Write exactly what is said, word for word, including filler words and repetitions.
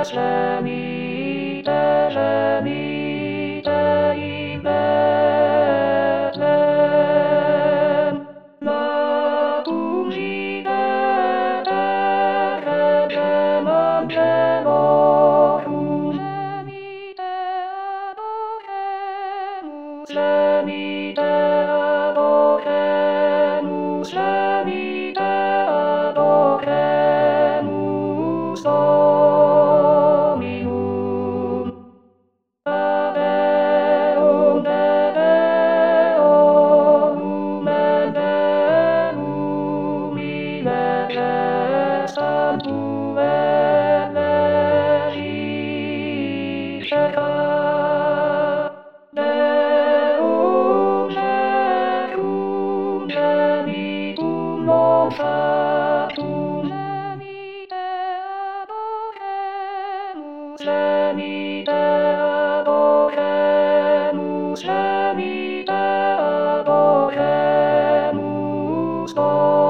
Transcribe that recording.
Semite, semite in Bethlehem, nacum sidete regem angelorum, semite adoremus, semite adoremus, semite adoremus Dominum. Ave omne Deorum et Deum Illecestam tuae benedicere. Deum tecum genitum nostratum, semite adoremus, semite adoremus, semite adoremus Dominum.